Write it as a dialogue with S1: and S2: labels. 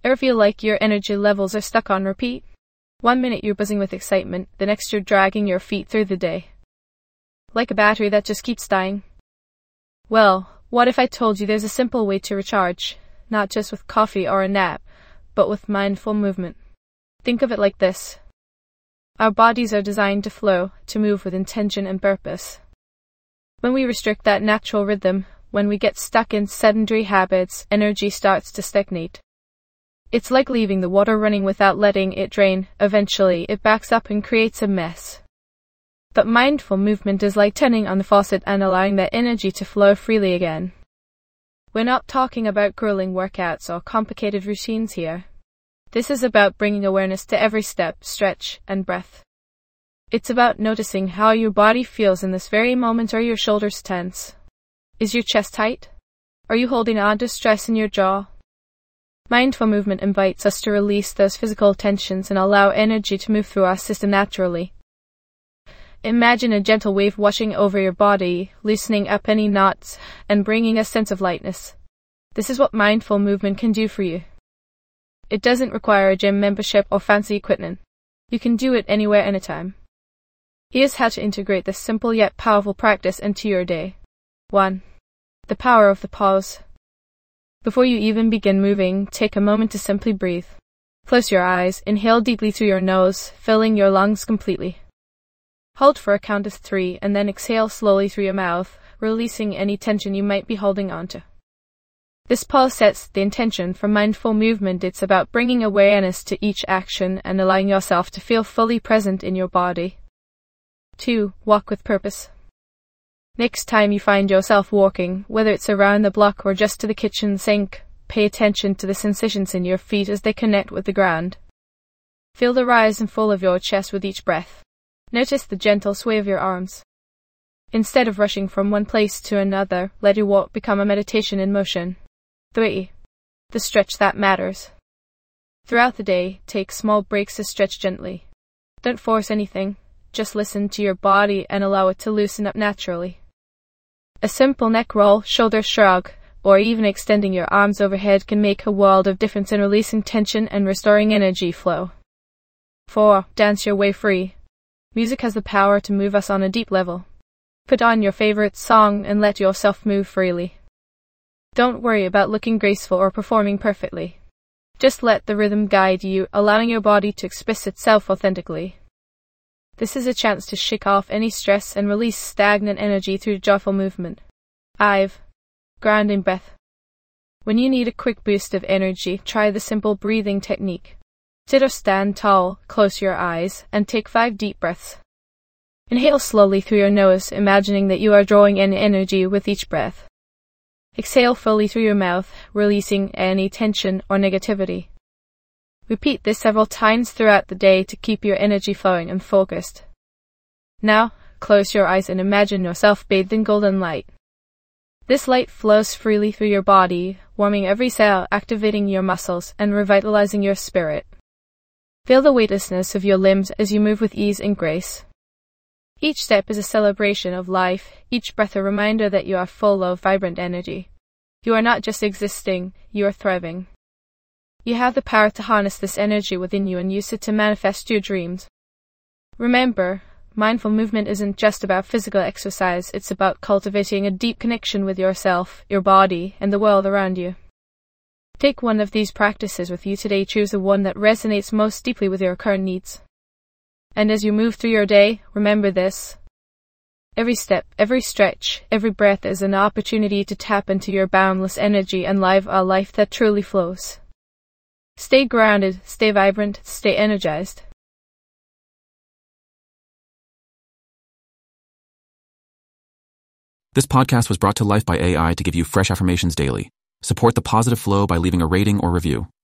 S1: Ever feel like your energy levels are stuck on repeat? One minute you're buzzing with excitement, the next you're dragging your feet through the day. Like a battery that just keeps dying. Well, what if I told you there's a simple way to recharge, not just with coffee or a nap, but with mindful movement? Think of it like this. Our bodies are designed to flow, to move with intention and purpose. When we restrict that natural rhythm, when we get stuck in sedentary habits, energy starts to stagnate. It's like leaving the water running without letting it drain. Eventually, it backs up and creates a mess. But mindful movement is like turning on the faucet and allowing that energy to flow freely again. We're not talking about grueling workouts or complicated routines here. This is about bringing awareness to every step, stretch, and breath. It's about noticing how your body feels in this very moment. Are your shoulders tense? Is your chest tight? Are you holding on to stress in your jaw? Mindful movement invites us to release those physical tensions and allow energy to move through our system naturally. Imagine a gentle wave washing over your body, loosening up any knots, and bringing a sense of lightness. This is what mindful movement can do for you. It doesn't require a gym membership or fancy equipment. You can do it anywhere, anytime. Here's how to integrate this simple yet powerful practice into your day. 1. The power of the pause. Before you even begin moving, take a moment to simply breathe. Close your eyes, inhale deeply through your nose, filling your lungs completely. Hold for a count of 3 and then exhale slowly through your mouth, releasing any tension you might be holding onto. This pause sets the intention for mindful movement. It's about bringing awareness to each action and allowing yourself to feel fully present in your body. 2. Walk with purpose. Next time you find yourself walking, whether it's around the block or just to the kitchen sink, pay attention to the sensations in your feet as they connect with the ground. Feel the rise and fall of your chest with each breath. Notice the gentle sway of your arms. Instead of rushing from one place to another, let your walk become a meditation in motion. 3. The stretch that matters. Throughout the day, take small breaks to stretch gently. Don't force anything, just listen to your body and allow it to loosen up naturally. A simple neck roll, shoulder shrug, or even extending your arms overhead can make a world of difference in releasing tension and restoring energy flow. 4. Dance your way free. Music has the power to move us on a deep level. Put on your favorite song and let yourself move freely. Don't worry about looking graceful or performing perfectly. Just let the rhythm guide you, allowing your body to express itself authentically. This is a chance to shake off any stress and release stagnant energy through joyful movement. 5. Grounding breath. When you need a quick boost of energy, try the simple breathing technique. Sit or stand tall, close your eyes, and take 5 deep breaths. Inhale slowly through your nose, imagining that you are drawing in energy with each breath. Exhale fully through your mouth, releasing any tension or negativity. Repeat this several times throughout the day to keep your energy flowing and focused. Now, close your eyes and imagine yourself bathed in golden light. This light flows freely through your body, warming every cell, activating your muscles, and revitalizing your spirit. Feel the weightlessness of your limbs as you move with ease and grace. Each step is a celebration of life, each breath a reminder that you are full of vibrant energy. You are not just existing, you are thriving. You have the power to harness this energy within you and use it to manifest your dreams. Remember, mindful movement isn't just about physical exercise, it's about cultivating a deep connection with yourself, your body, and the world around you. Take one of these practices with you today. Choose the one that resonates most deeply with your current needs. And as you move through your day, remember this. Every step, every stretch, every breath is an opportunity to tap into your boundless energy and live a life that truly flows. Stay grounded, stay vibrant, stay energized.
S2: This podcast was brought to life by AI to give you fresh affirmations daily. Support the positive flow by leaving a rating or review.